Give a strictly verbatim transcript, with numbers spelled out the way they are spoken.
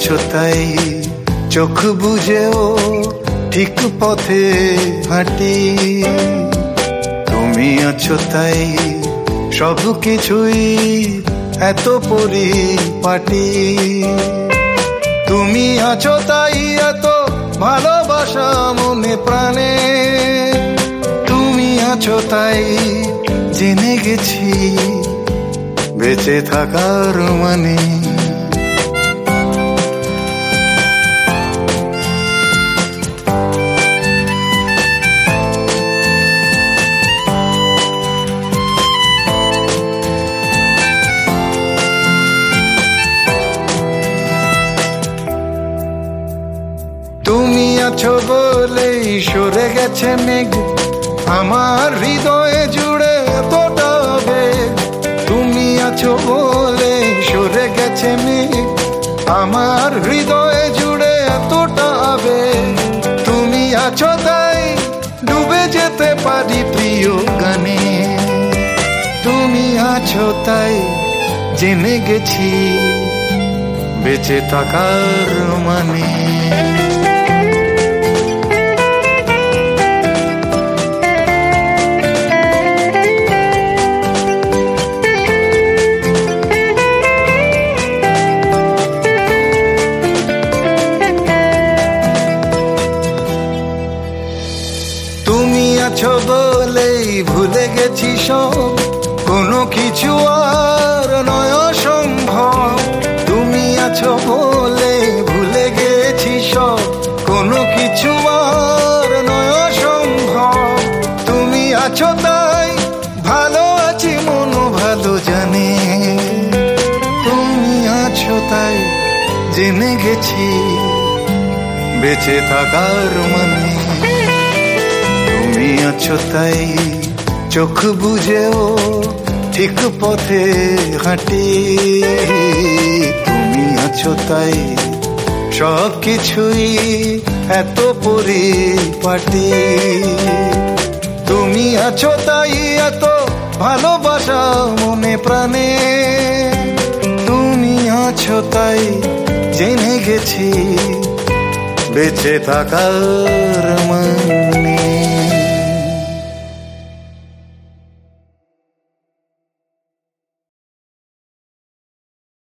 আছো তাই চোখ বুঝেও ঠিক পথে হাঁটি, তুমি আছো তাই সব কিছুই এত পরিপাটি, তুমি আছো তাই এত ভালোবাসা মনে প্রাণে, তুমি আছো তাই জেনে গেছি বেঁচে থাকার মানে। তুমি আছো বলেই সরে গেছে মেঘ আমার হৃদয়ে জুড়ে এতটা বেগ, তুমি আছো বলে সরে গেছে মেঘ আমার হৃদয়ে জুড়ে এতটা বেগ, তুমি আছো তাই ডুবে যেতে পারি প্রিয় গানে, তুমি আছো তাই জেনে গেছি বেঁচে থাকার মানে। তুমি আছো বলেই ভুলে গেছি সব, কোনো কিছু আর নয় সম্ভব, তুমি আছো বলে ভুলে গেছি সব, কোনো কিছু আর নয় সম্ভব, তুমি আছো তাই ভালো আছি মন ভালো জানে, তুমি আছো তাই জেনে গেছি বেঁচে থাকার মানে। তুমি আছো তাই চোখ বুঝেও ঠিক পথে হাঁটি, তুমি আছো তাই সব কিছুই এত পরিপাটি, তুমি আছো তাই এত ভালোবাসা মনে প্রাণে, তুমি আছো তাই জেনে গেছি বেঁচে থাকার মানে।